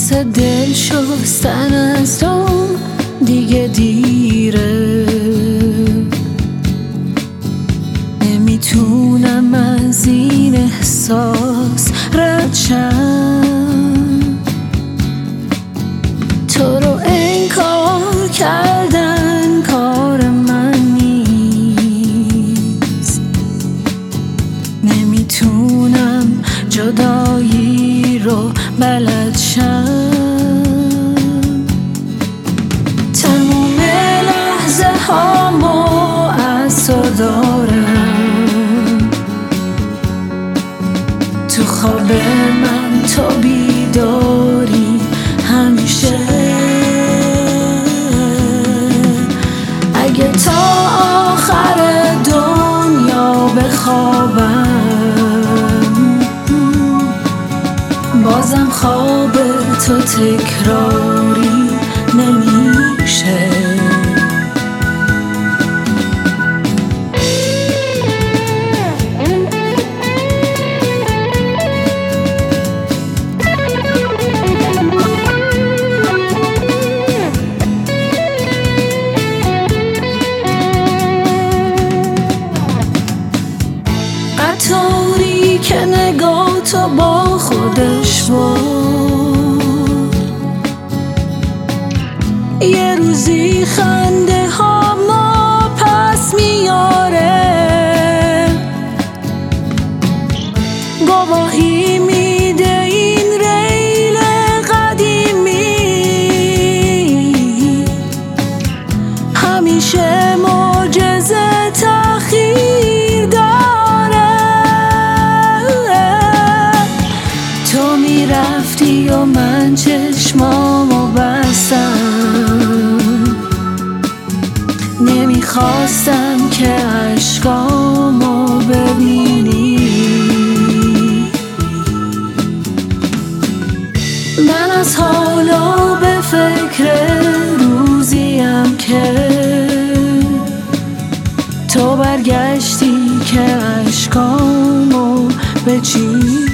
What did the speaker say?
واسه دل شستن از تو دیگه دیره، نمیتونم از این احساس رد شم. تو رو انکار کردن کار من نیست، نمیتونم جدایی رو بلد شم. تموم لحظه هامو از تو دارم، تو خواب من تو بیداری همیشه. اگه تا آخر دنیا بخوابم، بازم خواب تو تکراری نمیشه. قطاری که نگاه تو با خودش بود، یه روزی خنده ها ما پس میاره، گواهی میده این ریل قدیمی، همیشه معجزه تأخیر داره. تو میرفتی و من چشمامو بستم، نمیخواستم که عشقامو ببینی. من از حالا به فکر روزیم که تو برگشتی که عشقامو بچینی.